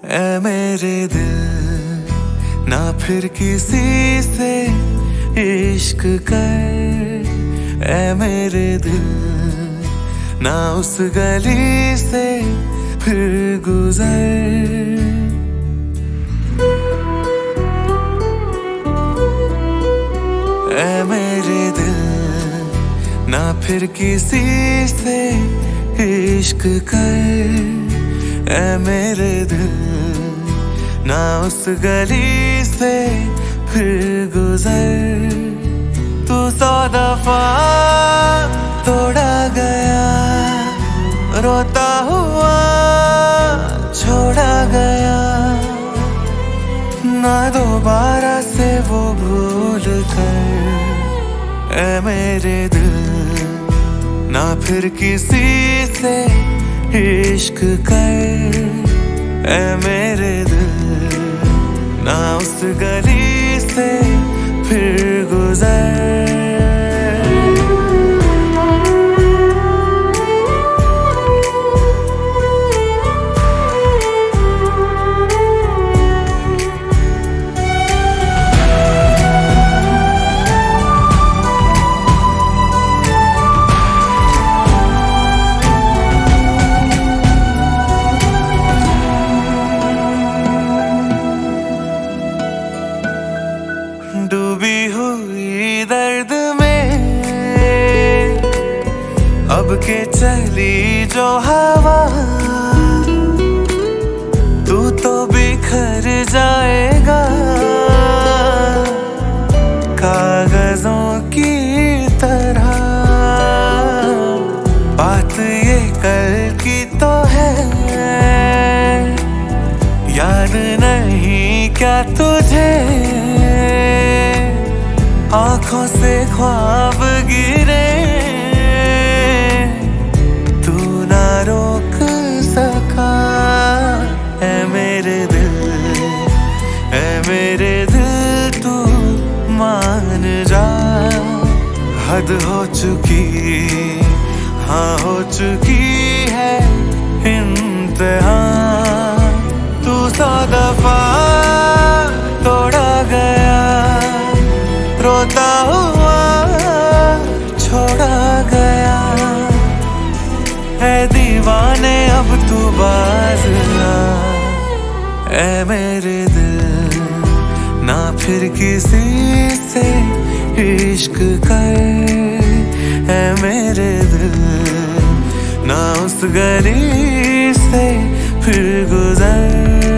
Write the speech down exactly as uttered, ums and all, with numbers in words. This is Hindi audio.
ऐ मेरे दिल ना फिर किसी से इश्क कर। ऐ मेरे दिल ना उस गली से फिर गुजर। ऐ मेरे दिल ना फिर किसी से इश्क कर। ऐ मेरे दिल ना उस गली से फिर गुजर। तू सौ दफा तोड़ा गया, रोता हुआ छोड़ा गया, ना दोबारा से वो भूल कर। ऐ मेरे दिल ना फिर किसी से इश्क कर। ऐ मेरे दिल ना उस गली से फिर गुजर। डूबी हुई दर्द में अब के चली जो हवा, तू तो बिखर जाएगा कागजों की तरह। बात ये कल की तो है, याद नहीं क्या तुझे आंखों से ख्वाब गिरे, तू ना रोक सका। ऐ मेरे दिल, ऐ मेरे दिल तू मान जा। हद हो चुकी, हाँ हो चुकी है इंतहा। तू सौ दफा तोड़ा गया, रोता हुआ छोड़ा गया। है दीवाने अब तू बाज आ। ऐ मेरे दिल ना फिर किसी से इश्क कर। ऐ मेरे दिल ना उस गली से फिर गुजर।